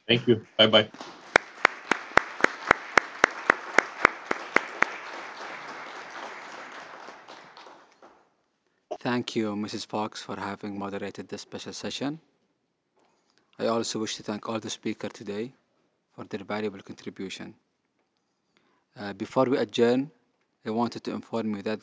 Thank you. Bye bye. Thank you, Mrs. Fox, for having moderated this special session. I also wish to thank all the speakers today for their valuable contribution. Before we adjourn, I wanted to inform you that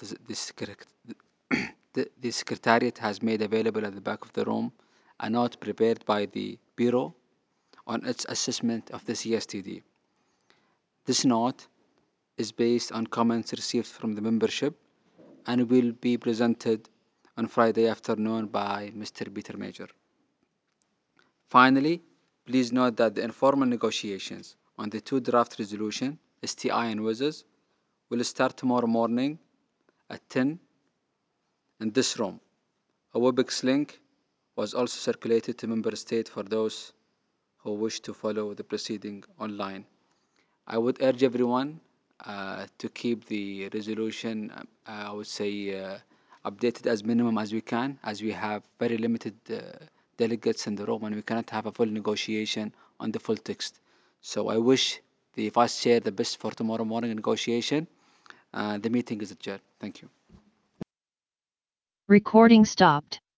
the Secretariat has made available at the back of the room a note prepared by the Bureau on its assessment of the CSTD. This note is based on comments received from the membership and will be presented on Friday afternoon by Mr. Peter Major. Finally, please note that the informal negotiations on the two draft resolution, STI and WIZES, will start tomorrow morning at 10 in this room. A WebEx link was also circulated to member states for those who wish to follow the proceeding online. I would urge everyone to keep the resolution, I would say, updated as minimum as we can, as we have very limited delegates in the room and we cannot have a full negotiation on the full text. So I wish the Vice Chair the best for tomorrow morning negotiation. The meeting is adjourned. Thank you. Recording stopped.